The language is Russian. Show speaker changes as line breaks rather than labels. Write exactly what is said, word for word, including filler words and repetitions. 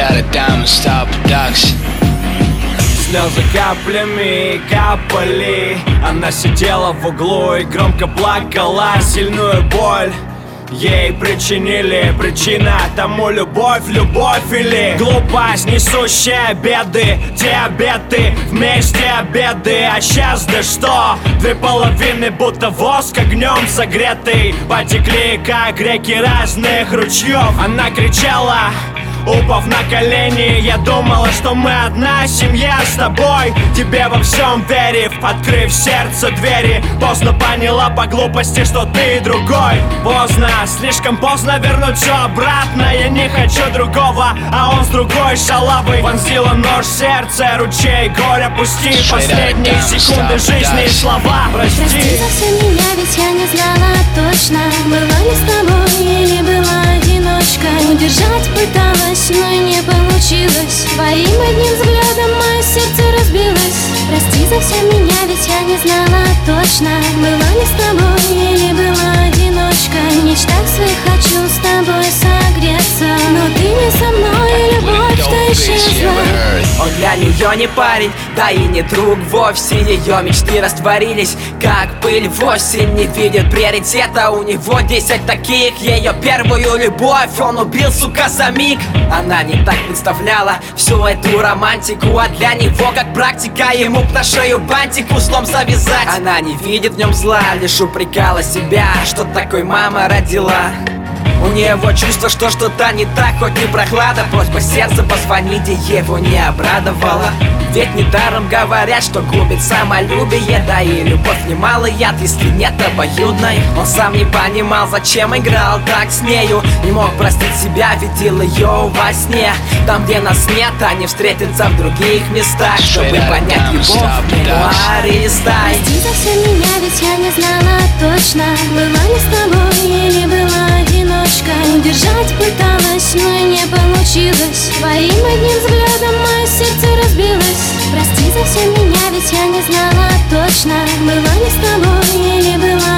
out of Diamond Star Production.
Слезы каплями капали. Она сидела в углу и громко плакала. Сильную боль ей причинили. Причина тому любовь, любовь или глупость, несущая беды. Диабеты, вместе обеды. А сейчас да что? Две половины будто воск огнем согретый. Потекли, как реки разных ручьев. Она кричала, упав на колени. Я думала, что мы одна семья с тобой. Тебе во всем верив, открыв сердце двери. Поздно поняла по глупости, что ты другой. Поздно, слишком поздно вернуть все обратно. Я не хочу другого, а он с другой шалавой. Вонзила нож в сердце, ручей горя пусти. Последние секунды жизни и слова прости.
Прости за все меня, ведь я не знала точно, была ли с тобой или была одиночка. Удержать пыталась, но не получилось. Твоим одним взглядом мое сердце разбилось. Прости за все меня, ведь я не знала точно, была ли с тобой или была одиночка. В мечтах своих хочу с тобой согреться, но ты не со мной, и любовь-то исчезла.
Он для нее не парень, да и не друг вовсе. Ее мечты растворились, как пыль в осень. Не видит приоритета, у него десять таких. Ее первую любовь он убил, сука, за миг. Она не так представляла всю эту романтику, а для него как практика. Ему б на шею бантик узлом завязать. Она не видит в нем зла, лишь упрекала себя, что такой мама родила. У него чувство, что что-то не так, хоть и прохлада. Просьба сердца позвонить и его не обрадовала. Ведь недаром говорят, что губит самолюбие. Да и любовь немалый яд, если нет обоюдной. Он сам не понимал, зачем играл так с нею. Не мог простить себя, видел ее во сне. Там, где нас нет, они встретятся в других местах, чтобы понять любовь, мемуары листай.
Прости за все меня, ведь я не знала точно, была ли с тобой или была одиночка. Удержать пыталась, но не получилось. Твоим одним взглядом мое сердце разбилось. Прости за все меня, ведь я не знала точно, была ли с тобой или была